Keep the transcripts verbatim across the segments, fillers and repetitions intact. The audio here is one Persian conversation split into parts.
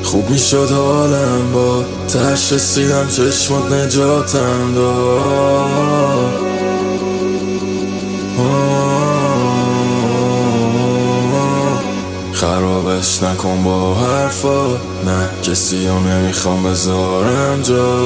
خوب میشد حالم با تش رسیدم چشمات نجاتم داد. خرابش نکن با حرفا، نه کسی ها نمیخوام بذارم جا.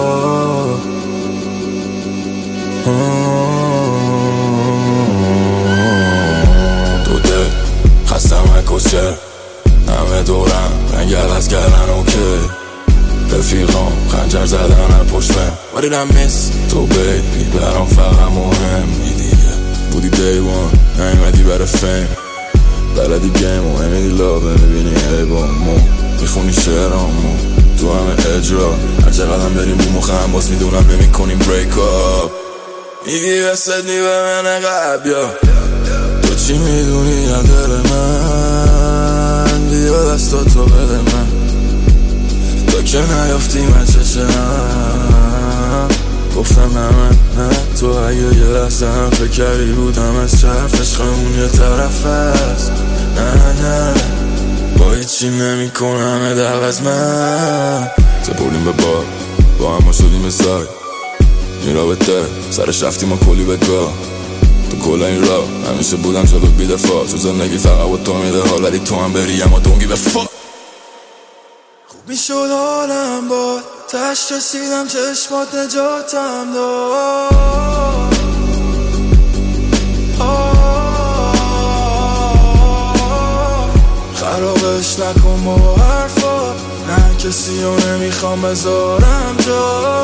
تو دل خستم کشه، همه دورم رنگ عوض کردن اوکی. رفیقام خنجر زدن هر پشتم. What did I miss؟ تو بیبی برام فقط مهمی دیگه. بودی day one نیومدی برای فیم، بلدی گیم و نمیدی لابه، میبینی عیبامو، میخونی شعرامو تو همه اجرا. هر چقدرم بریم بی مخم باز میدونم نمیکنیم بریک آپ. میگی وسطی به من قبیا، تو چی میدونی یا دل من؟ بیا دستاتو بده من تا که نیافتی من چشم. گفتم نه من نه تو، اگه یه لحظه هم فکر کردی بودم از چرف عشقمون یه طرف هست. نه نه با هیچی نمی کنم عوض من. سپردیم به بار با هم شدیم سای این رابطه، سرش رفتیم و کلی بگاه. تو کل این راه همیشه بودم جلو بی دفاع، تو زندگی فقط با تو میده حال، ولی تو هم بری اما دونگی به فا. خوب میشد حالم با تش رسیدم چشمات نجاتم داد. خرابش نکن با حرفا، نه کسی رو نمیخوام بذارم جا.